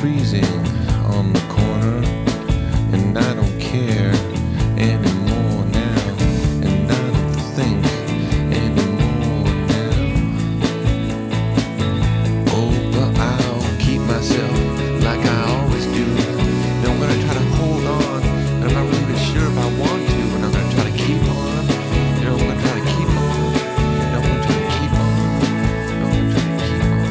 freezing on the corner, and I don't care anymore now, and I don't think anymore now. Oh, but I'll keep myself like I always do. And I'm gonna try to hold on, and I'm not really even sure if I want to, and I'm gonna try to keep on. You know, I'm gonna try to keep on. I'm gonna try to keep on. I'm gonna try to keep on.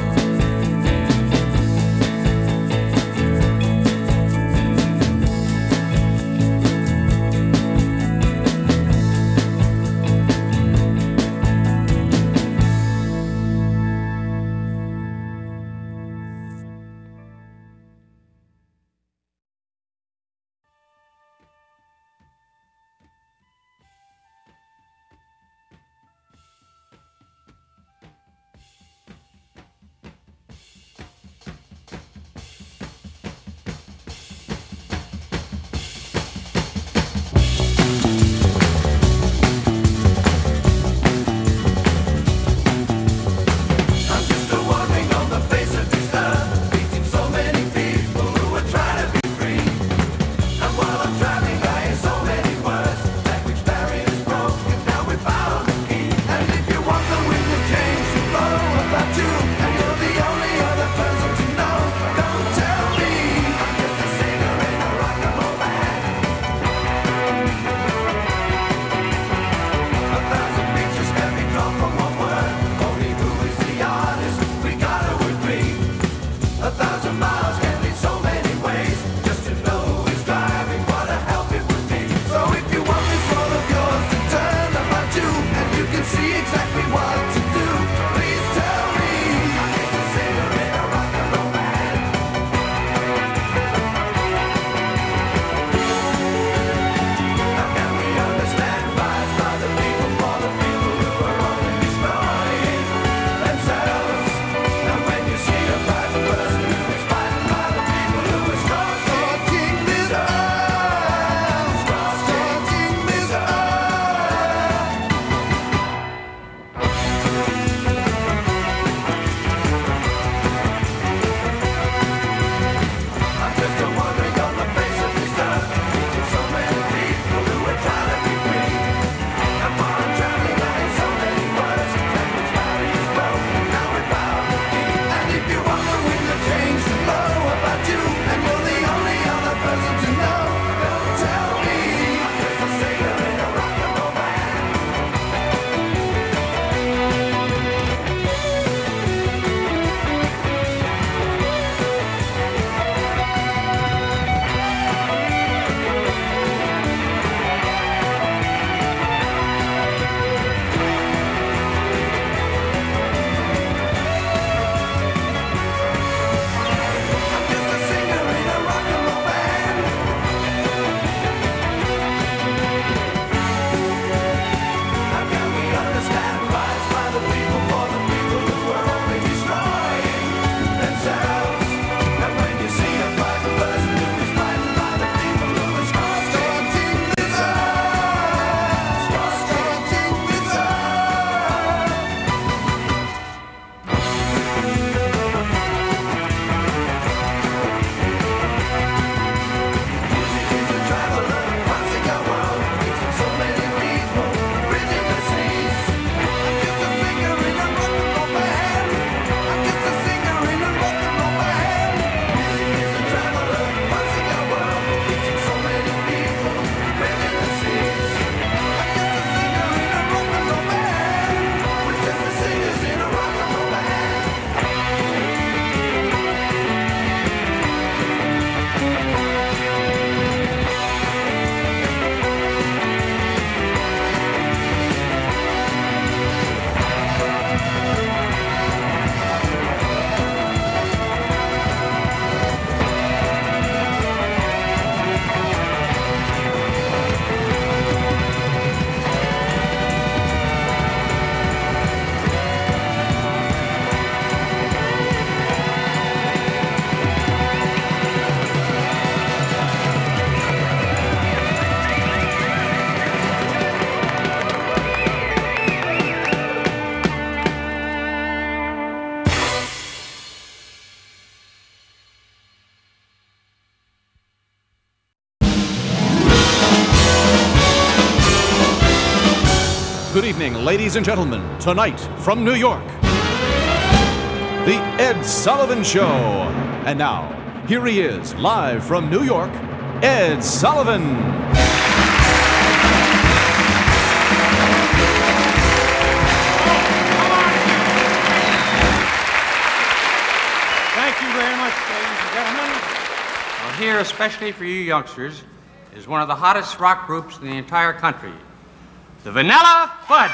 evening, ladies and gentlemen. Tonight, from New York, The Ed Sullivan Show. And now, here he is, live from New York, Ed Sullivan. Thank you very much, ladies and gentlemen. Well, here, especially for you youngsters, is one of the hottest rock groups in the entire country, the Vanilla Fudge.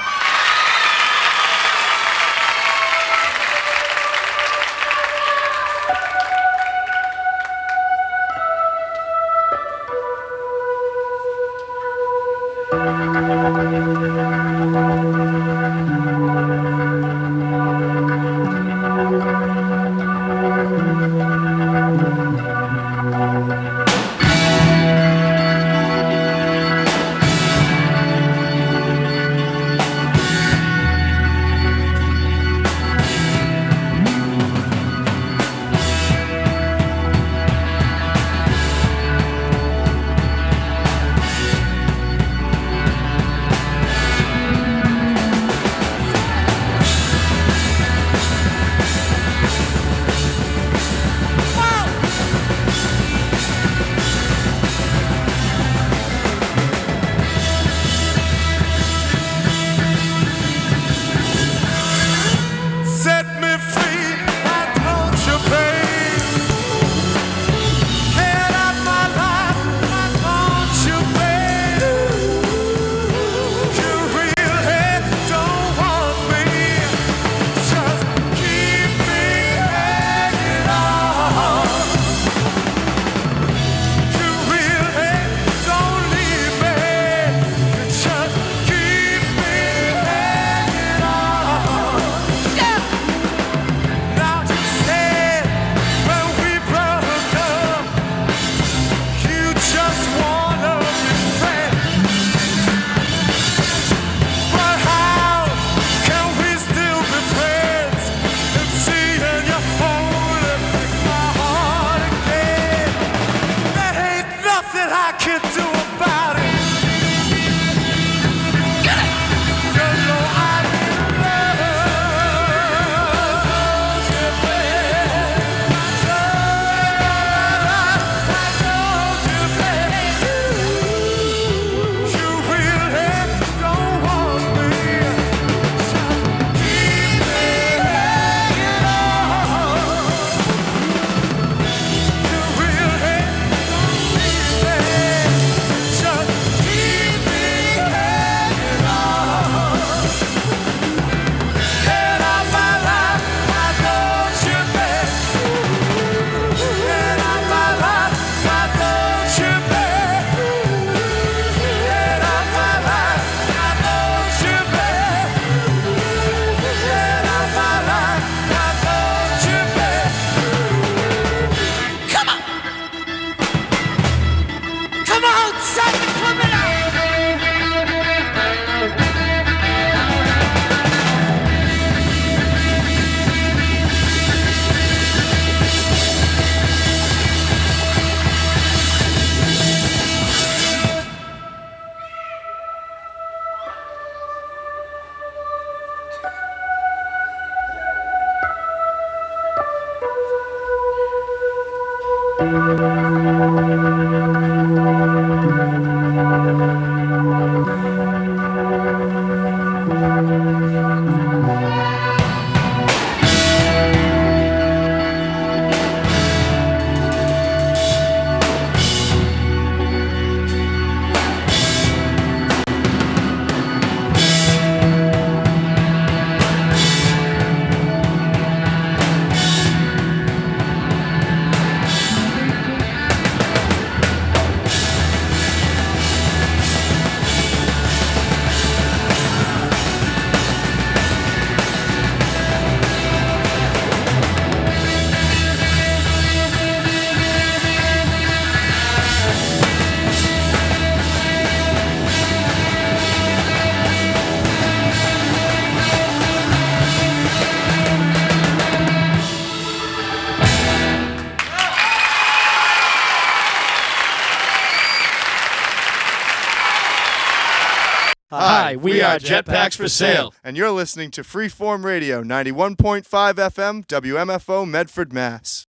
Hi, we are Jetpacks for Sale. And you're listening to Freeform Radio, 91.5 FM, WMFO, Medford, Mass.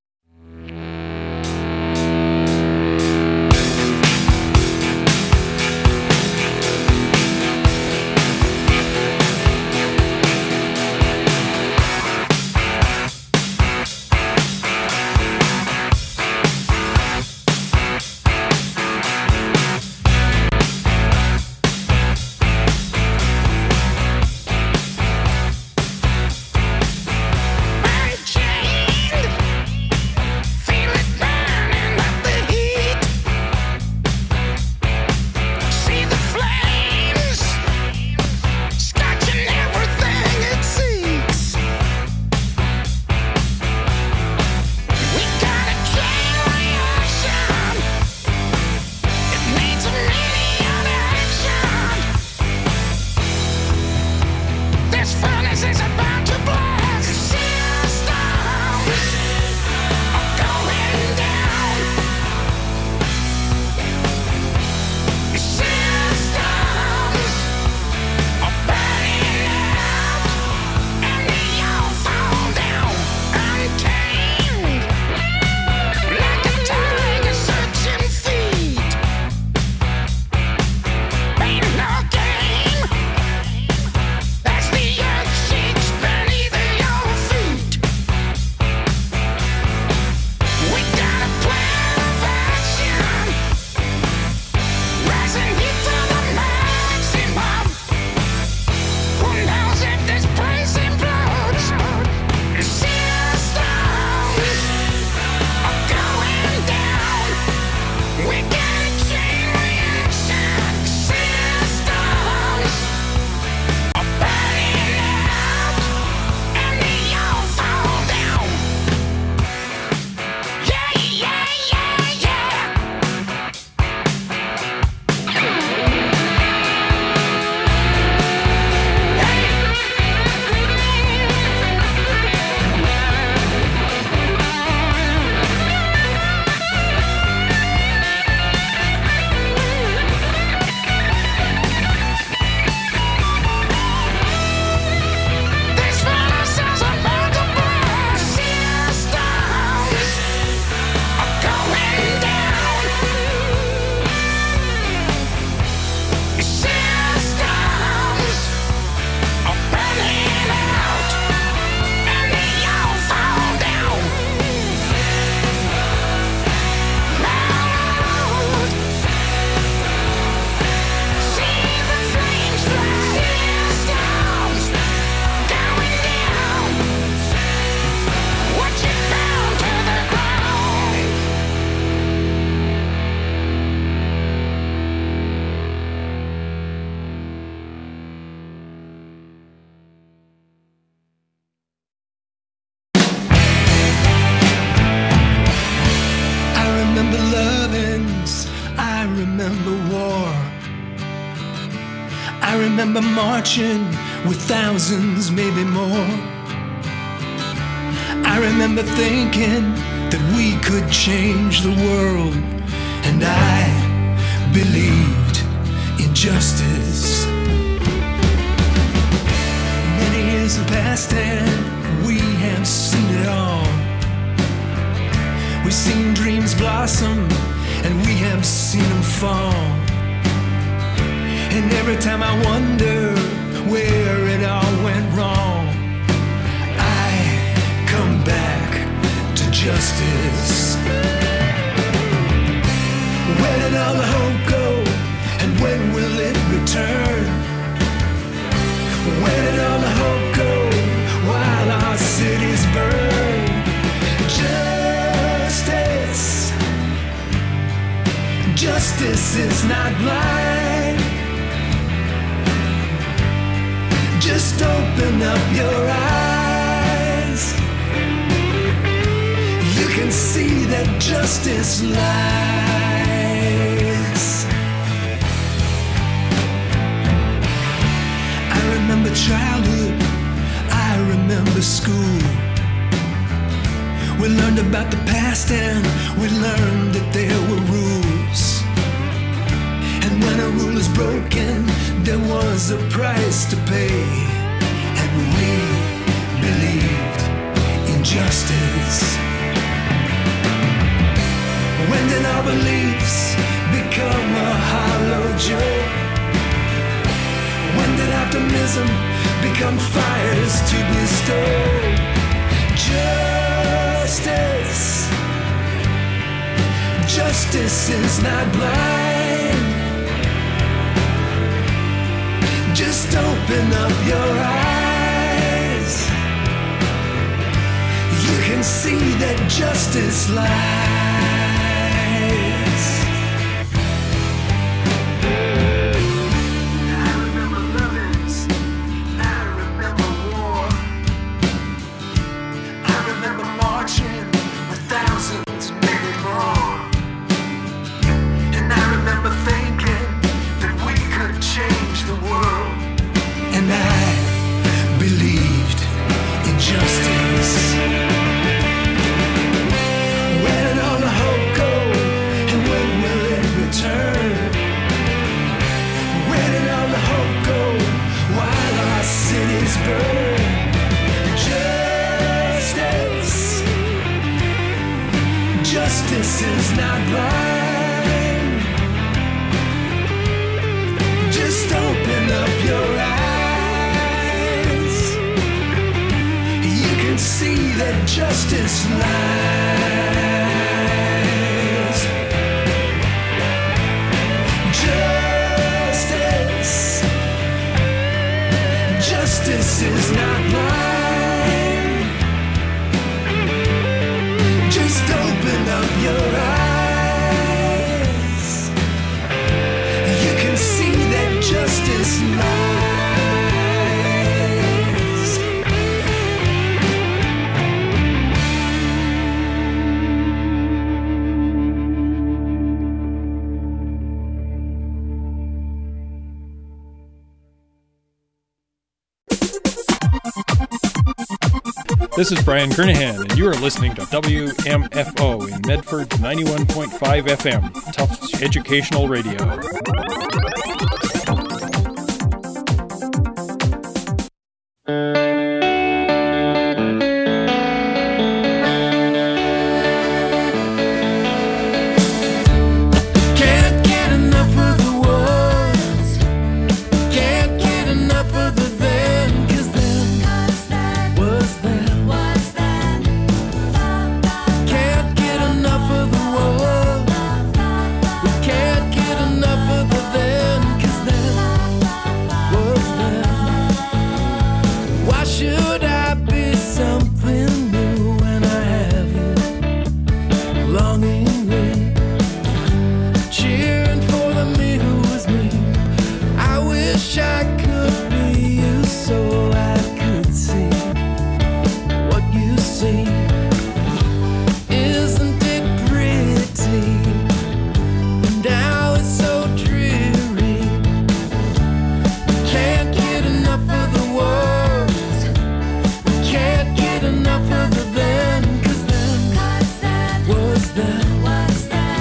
remember marching with thousands, maybe more. I remember thinking that we could change the world, and I believed in justice. Many years have passed and we have seen it all. We've seen dreams blossom and we have seen them fall. And every time I wonder where it all went wrong, I come back to justice. Where did all the hope go, and when will it return? Where did all the hope go while our cities burn? Justice, justice is not blind. Just open up your eyes. You can see that justice lies. I remember childhood, I remember school. We learned about the past and we learned that there were rules. And when a rule is broken, there was our beliefs become a hollow joke? When did optimism become fires to bestow? Justice, justice is not blind. Just open up your eyes. You can see that justice lies. I remember lovings, I remember war. I remember marching with thousands, maybe more. And I remember thinking that we could change the world. And I believed in justice. Where did all the hope go? And when will it return? Where did all the hope go while our cities burn? Justice, justice is not blind. Just open up your eyes. You can see that justice lies. Justice, justice is not blind. Just open up your eyes. You can see that justice lies. This is Brian Kernahan, and you are listening to WMFO in Medford's 91.5 FM, Tufts Educational Radio. Can't get enough of the was. Can't get enough of the then. 'Cause then was then. Can't get enough of the was. We can't get enough of the then. 'Cause then was then. Why should I be something new when I have you longingly cheering for the me who was me? I wish I could be you so I could see what you see. Isn't it pretty? Now it's so dreary. Can't get enough of the words. We can't get enough of the then. 'Cause then was then.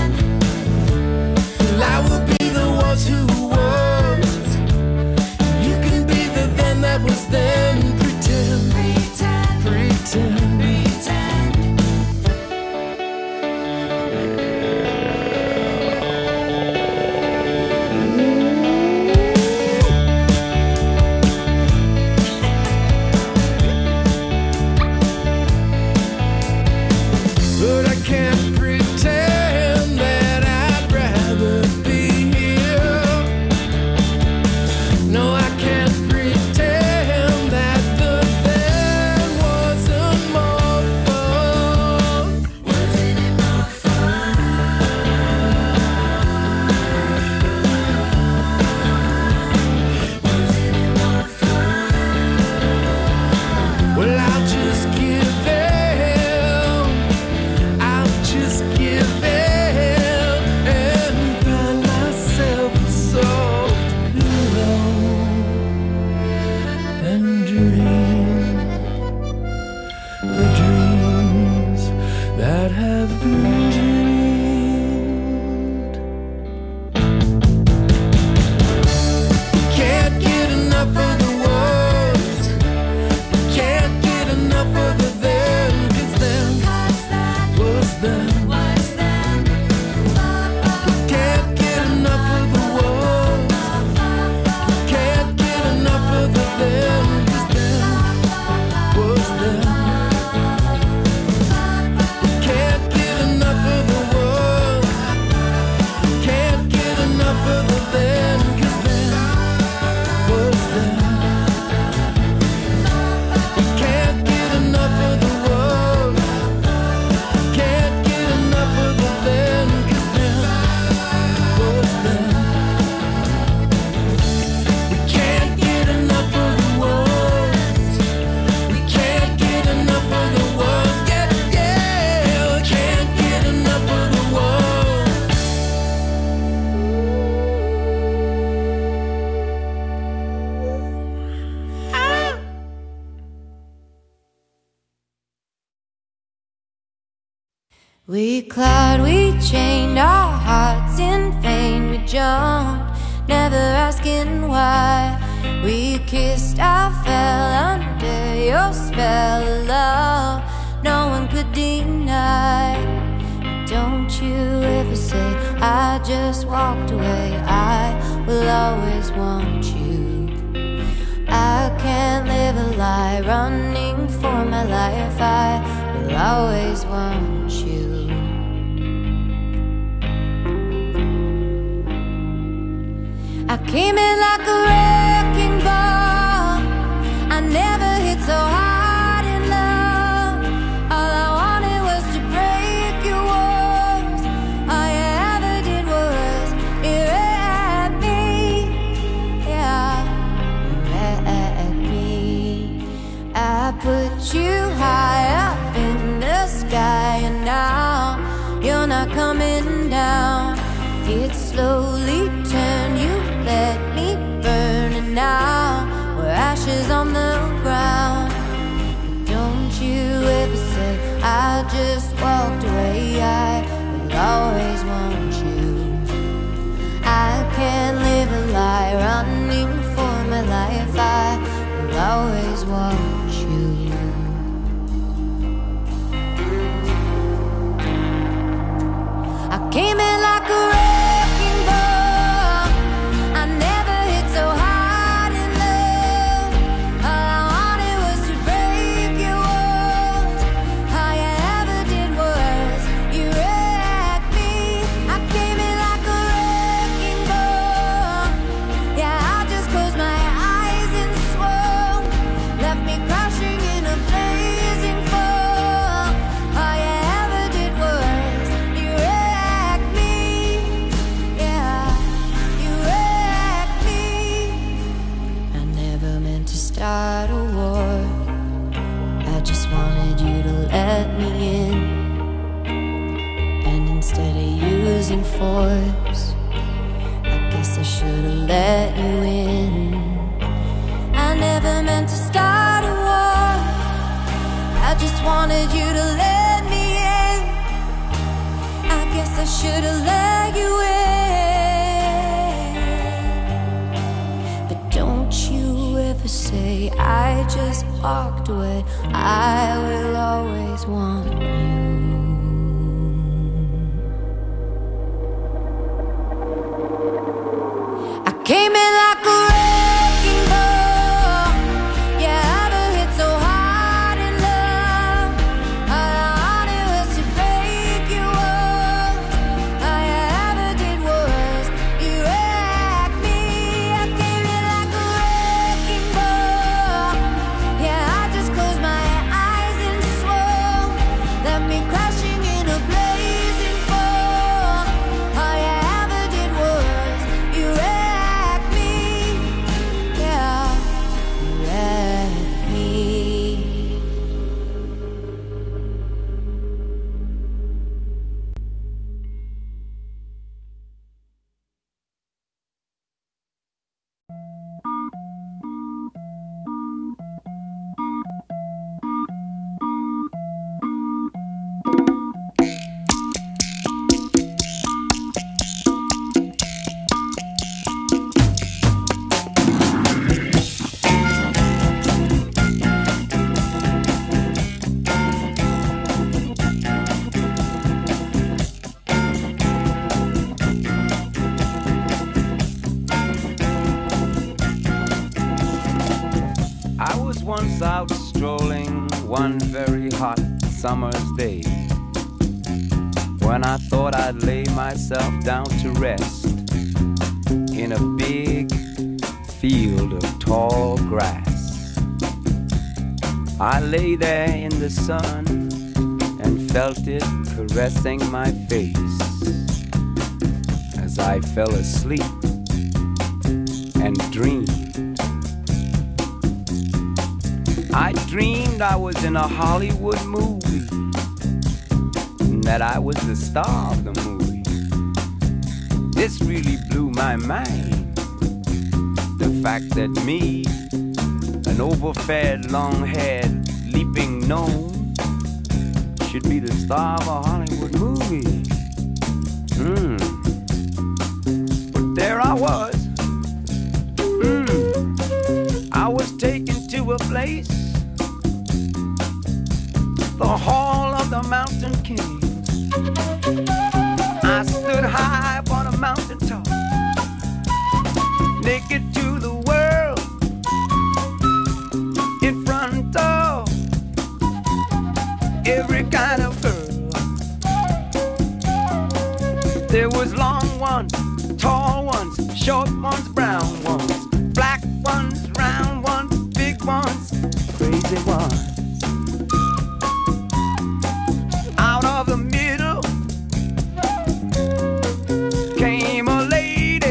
We clawed, we chained our hearts in vain. We jumped, never asking why. We kissed, I fell under your spell of love. No one could deny. Don't you ever say I just walked away. I will always want you. I can't live a lie, running for my life. I will always want you. I came in like a wrecking ball. I never hit so hard in love. All I wanted was to break your walls. All you ever did was erect me. Yeah, erect me. I put you high up in the sky, and now you're not coming down. It slowly turned, you let me burn, and now we're ashes on the ground. Don't you ever say I just walked away. I will always want you. I can't live a lie, running for my life. I will always want you. I came in like a wrecking ball. I never hit so hard in love. All I wanted was to break your walls. All you ever did was you wrecked me. I came in like a wrecking ball. Yeah, I just closed my eyes and swore. Left me crashing in a blazing fall. All you ever did was you wrecked me. Yeah, you wrecked me. I never meant to start a war. I just wanted you to let me in. And instead of using force, I guess I should have let you in. I never meant to start a war. I just wanted you to let me in. I guess I should have let you in. But don't you ever say I just walked away. I will always want you. I came in like a wrecking ball. Yeah, I never hit so hard in love. All I wanted was to break your walls. All you ever did was you wrecked me. I came in like a wrecking ball. Yeah, I just closed my eyes and swore. Left me crashing in a blazing fall. All you ever did was you wrecked me. Yeah, you wrecked me. I was once out strolling one very hot summer's day, when I thought I'd lay myself down to rest in a big field of tall grass. I lay there in the sun and felt it caressing my face as I fell asleep and dreamed. I dreamed I was in a Hollywood movie, and that I was the star of the movie. This really blew my mind. The fact that me, an overfed, long-haired, leaping gnome, should be the star of a Hollywood movie. But there I was. I was taken to a place, the Hall of the Mountain King. I stood high upon a mountain top, naked to the world, in front of every kind of girl. There was long ones, tall ones, short ones, brown ones, black ones, round ones, big ones, crazy ones. Out of the middle came a lady.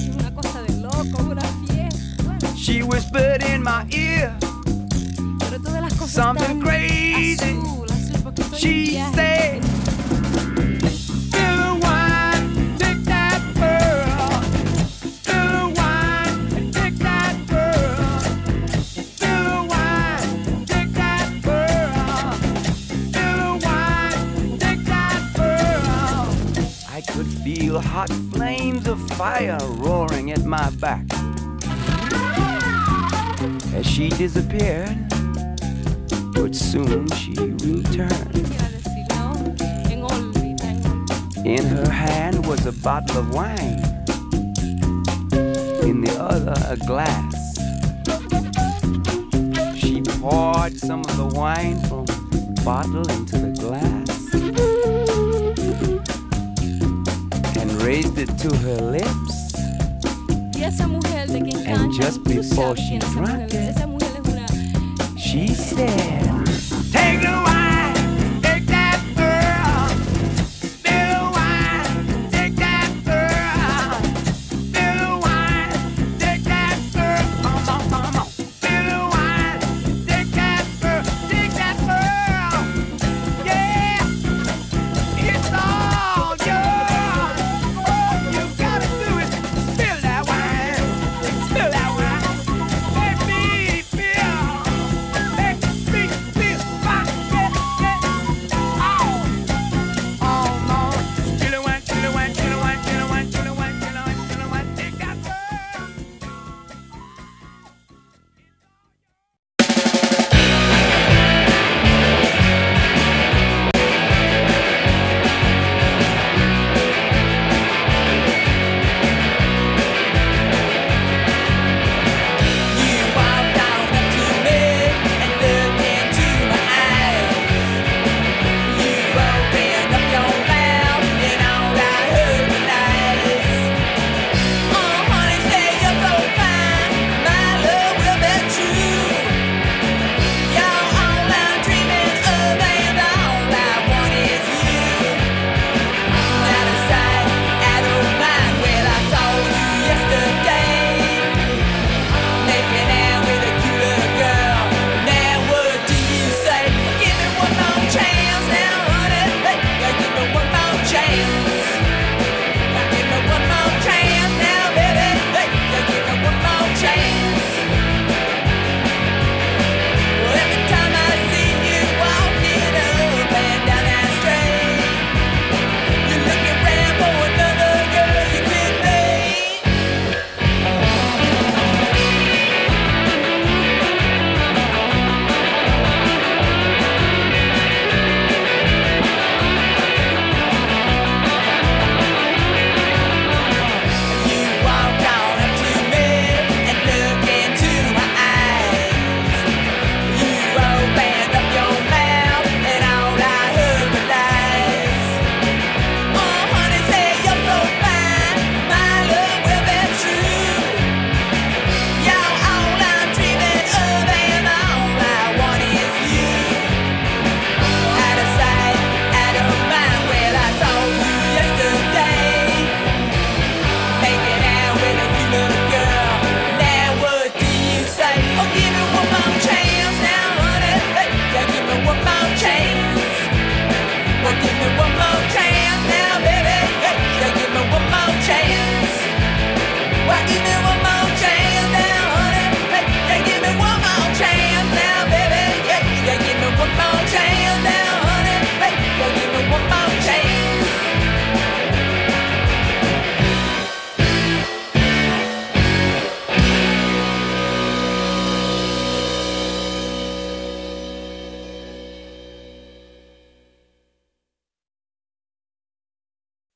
She whispered in my ear something crazy. She said, "Spill the wine, take that pearl. Spill the wine and take that pearl. Spill the wine, take that pearl. Spill the wine, take that pearl." I could feel hot flames of fire roaring at my back as she disappeared, but soon she returned. In her hand was a bottle of wine, in the other a glass. She poured some of the wine from the bottle into the glass and raised it to her lips. And just before she drank it, she said, "Take the wine, take that pearl. Spill the wine, take that pearl. Spill the wine, take that pearl. Come on, come on. Spill the wine, take that pearl, take that pearl. Yeah, it's all yours. All you gotta do is spill that wine, spill that wine. Let me feel my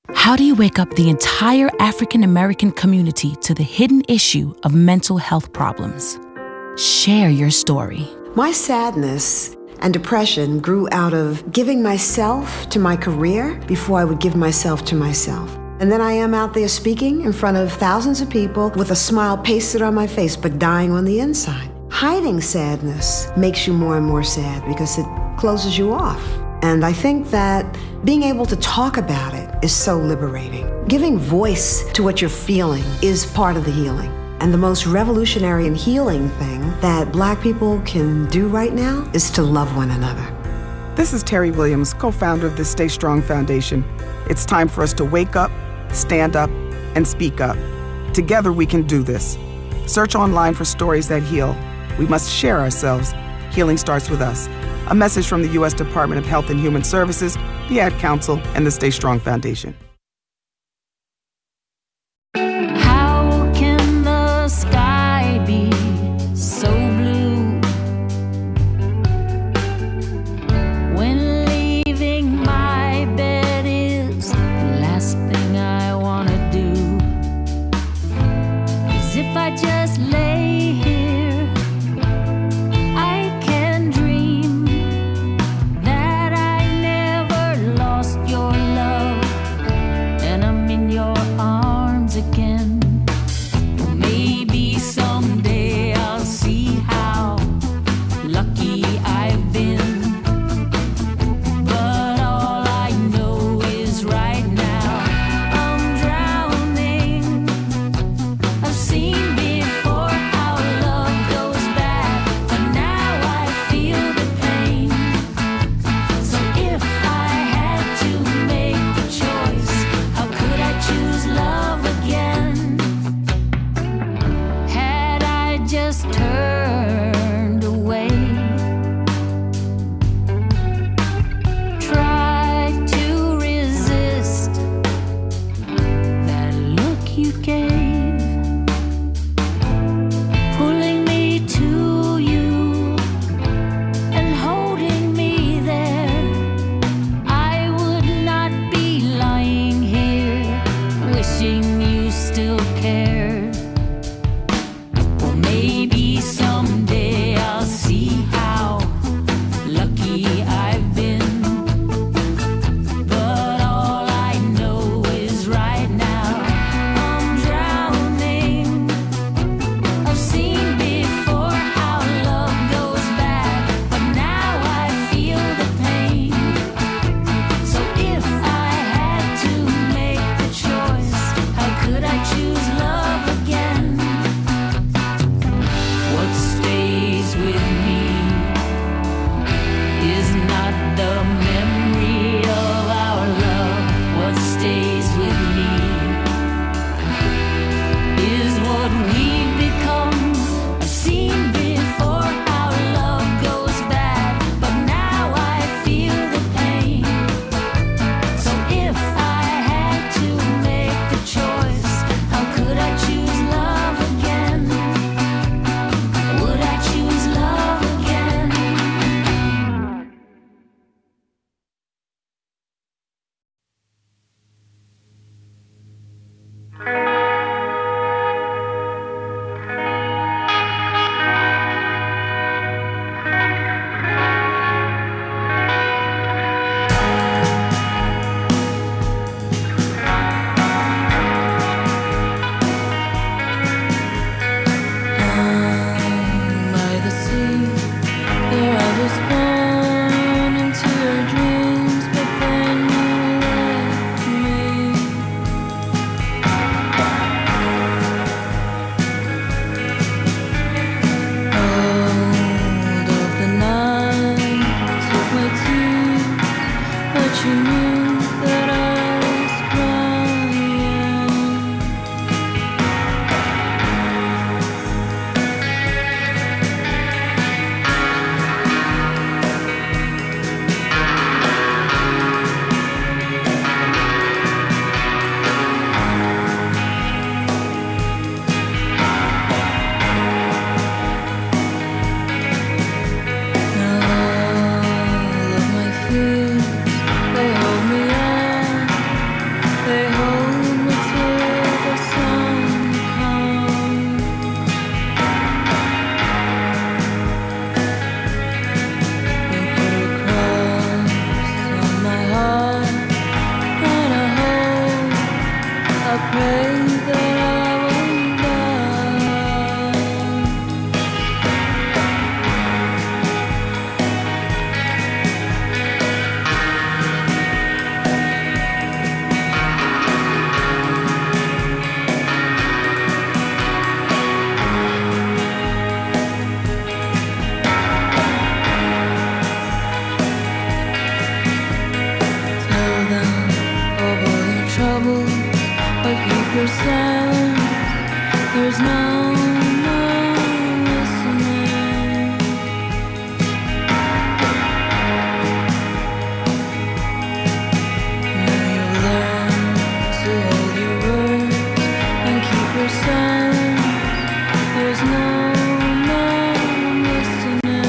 How do you wake up the entire African American community to the hidden issue of mental health problems? Share your story. My sadness and depression grew out of giving myself to my career before I would give myself to myself. And then I am out there speaking in front of thousands of people with a smile pasted on my face, but dying on the inside. Hiding sadness makes you more and more sad because it closes you off. And I think that being able to talk about it is so liberating. Giving voice to what you're feeling is part of the healing. And the most revolutionary and healing thing that Black people can do right now is to love one another. This is Terry Williams, co-founder of the Stay Strong Foundation. It's time for us to wake up, stand up, and speak up. Together we can do this. Search online for stories that heal. We must share ourselves. Healing starts with us. A message from the U.S. Department of Health and Human Services, the Ad Council, and the Stay Strong Foundation. How can the sky be so blue when leaving my bed is the last thing I want to do? 'Cause if I just lay here, I can dream that I never lost your love and I'm in your arms again. Well, maybe someday I'll see how lucky I've been. But all I know is right now I'm drowning. I've seen before how love goes bad, but now I feel the pain. So if I had to make the choice, how could I choose love again? Had I just turned away, tried to resist that look you gave, pulling me to you and holding me there, I would not be lying here wishing you still cared. Well, maybe someday I'll see how lucky I've been. But all I know is right now I'm drowning. I've seen before how love goes bad, but now I feel the pain. So if I had to make the choice, how could I choose love pray that I won't die. Tell them of all your troubles, but keep your silence. There's no one listening. Now you've learned to hold your words and keep your silence. There's no one listening.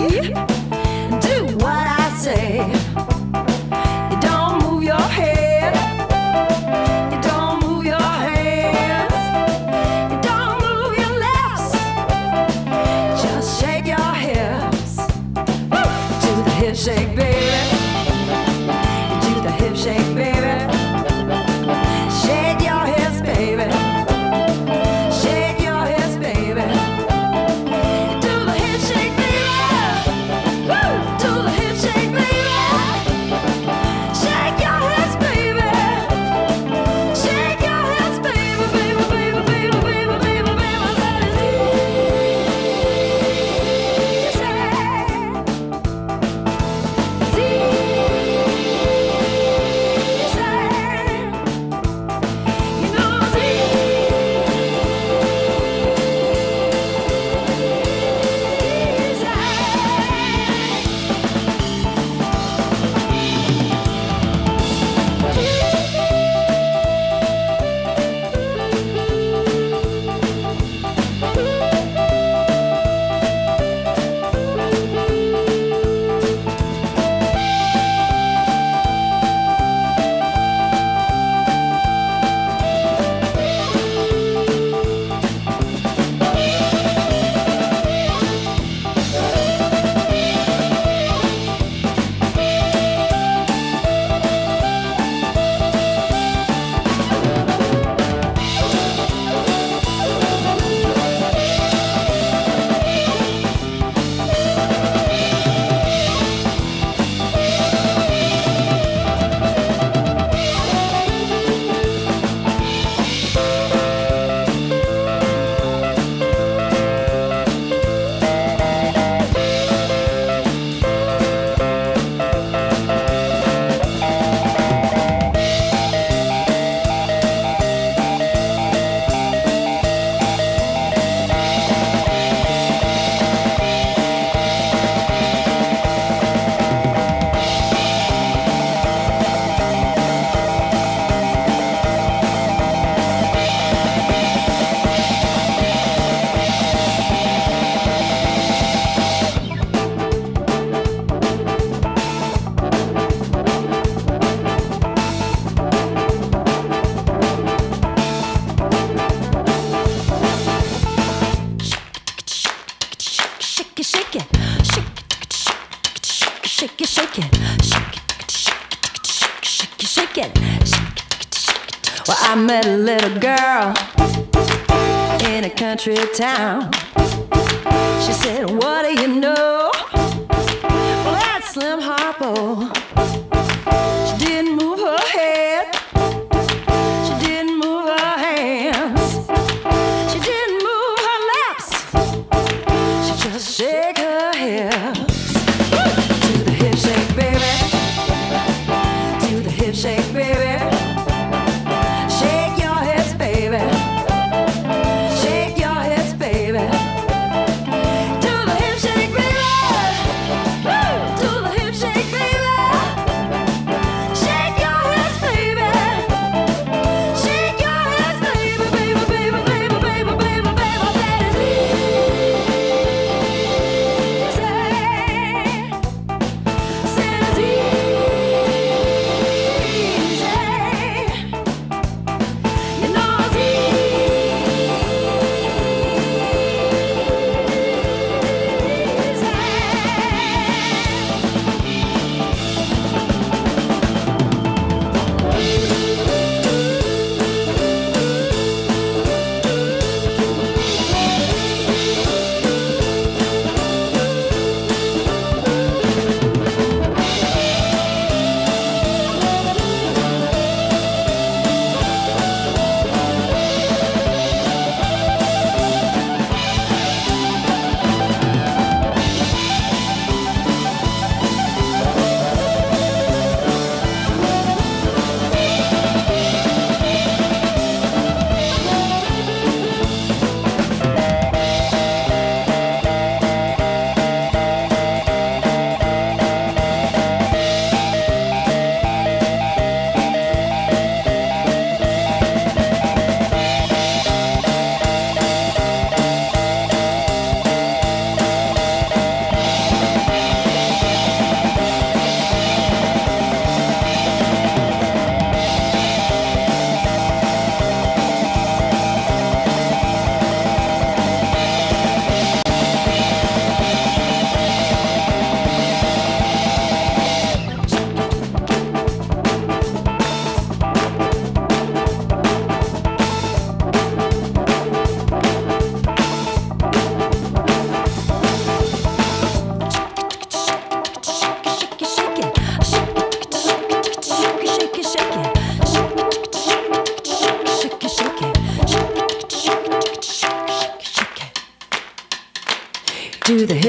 easy. Do what I say. You don't move your head. You don't move your hands. You don't move your lips. Just shake your hips. Do the hip shake, baby. Do the hip shake, baby. Shake your hips, baby. Shake your hips, baby. Do the hip shake, baby. Woo! Do the hip shake, baby. Shake your hips, baby. Shake your hips, baby, baby, baby, baby, baby, baby, baby. I said it's shake it, shake it, shake it, shake it, shake it. Well, I met a little girl in a country town. She said, what do you know? Well, that's Slim Harpo. She didn't move her head. She didn't move her hands. She didn't move her lips. She just shake her hips. Do the hip shake, baby. Do the hip shake, baby. Shake your hips, baby. Shake your hips, baby. Do the hip shake, baby. Woo! Do the hip shake, baby. Shake your hips, baby. Shake your hips, baby, baby, baby, baby, baby, baby, baby. I said it's easy.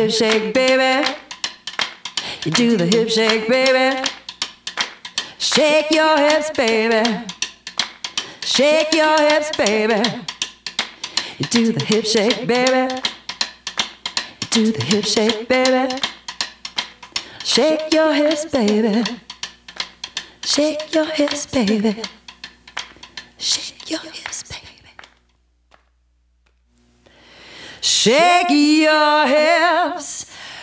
hip shake, baby. You do the hip shake, baby. Shake your hips, baby. Shake your hips, baby. You do the hip shake, baby. You do the hip shake, baby. Shake your hips, baby. Shake your hips, baby. Shake your hips, baby. Shake your hips,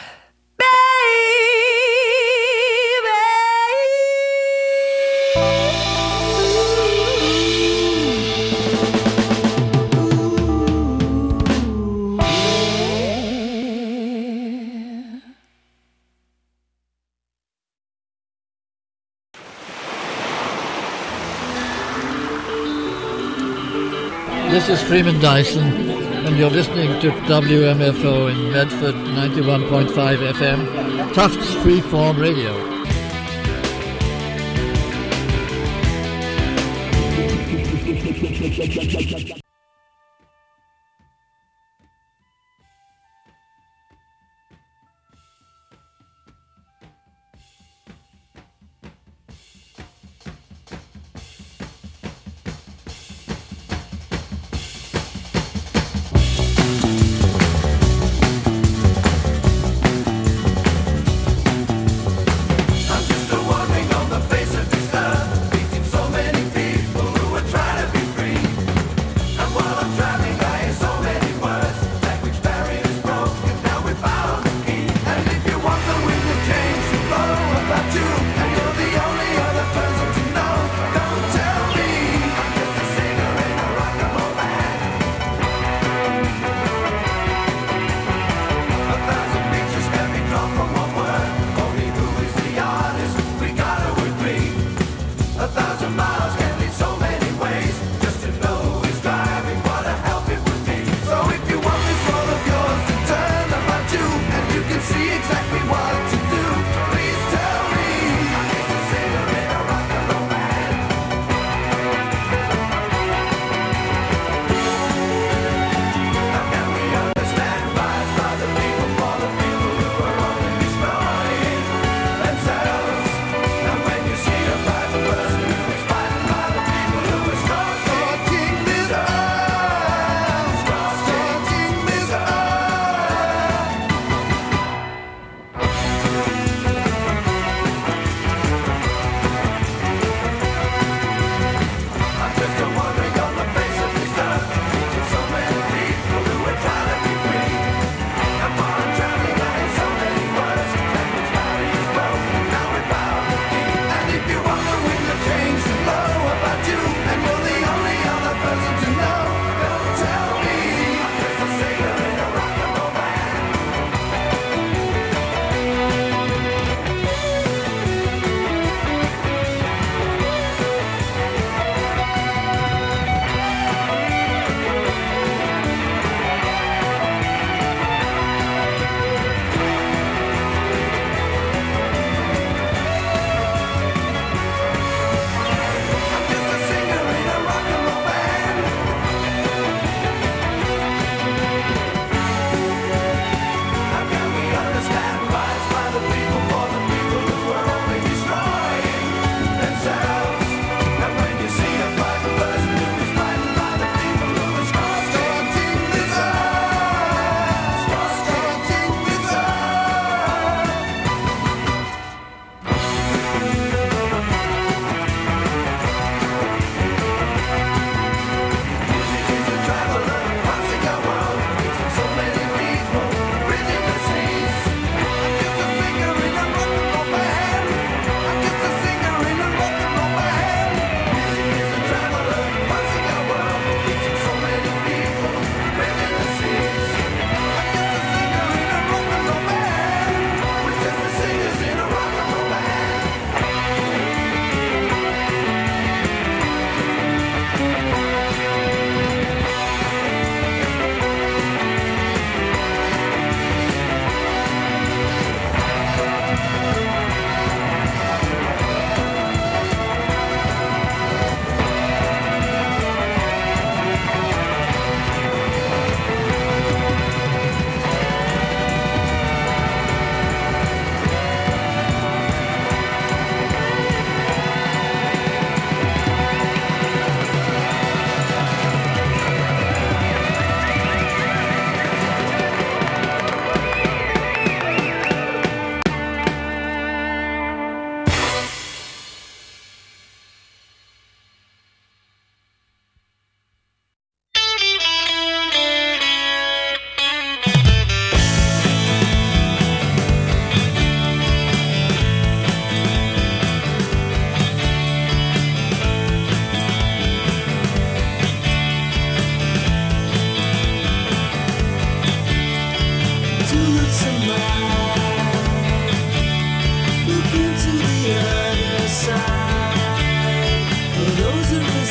This is Freeman Dyson, and you're listening to WMFO in Medford 91.5 FM, Tufts Freeform Radio.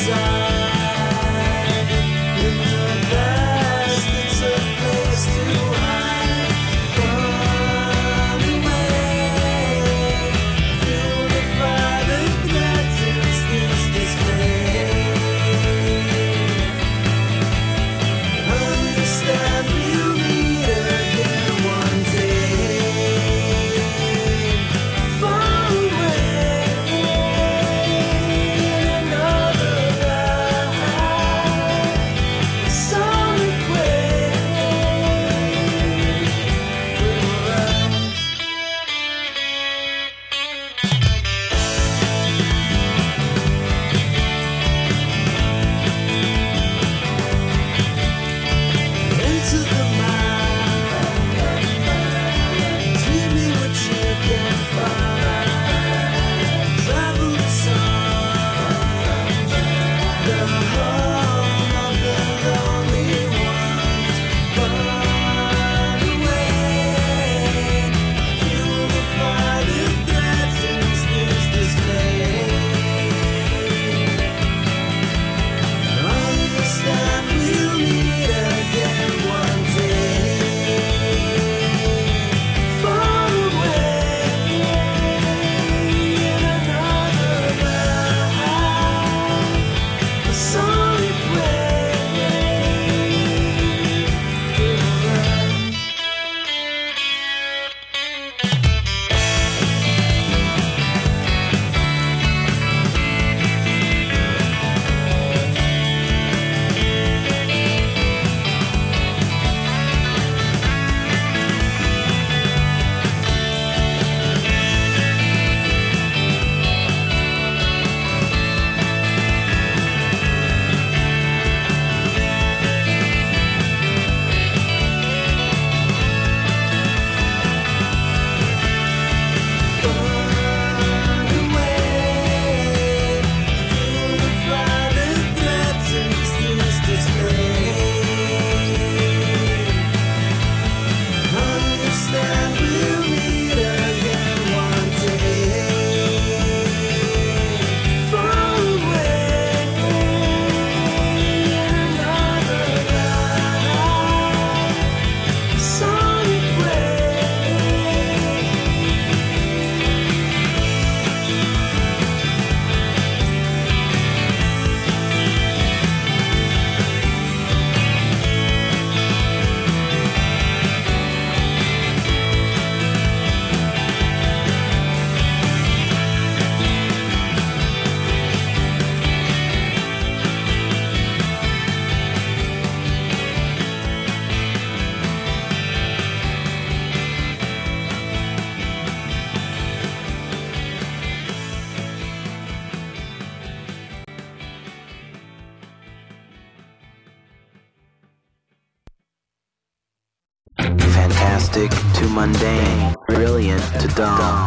Fantastic to mundane, brilliant to dumb.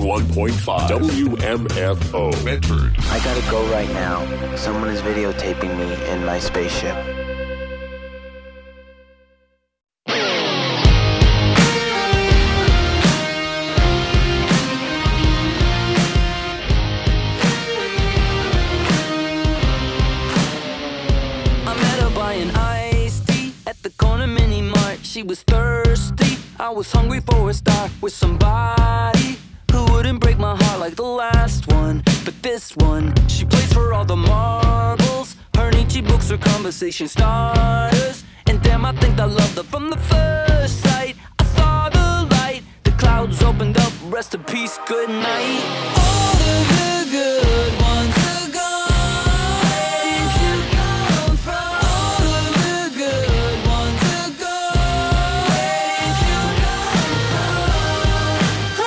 91.5 WMFO Medford. I gotta go right now. Someone is videotaping me in my spaceship. I met her buying iced tea at the corner mini mart. She was thirsty, I was hungry for a start with somebody who wouldn't break my heart like the last one. But this one, she plays for all the marbles. Her Nietzsche books are conversation starters. And damn, I think I loved her from the first sight. I saw the light, the clouds opened up, rest in peace, good night. All of the good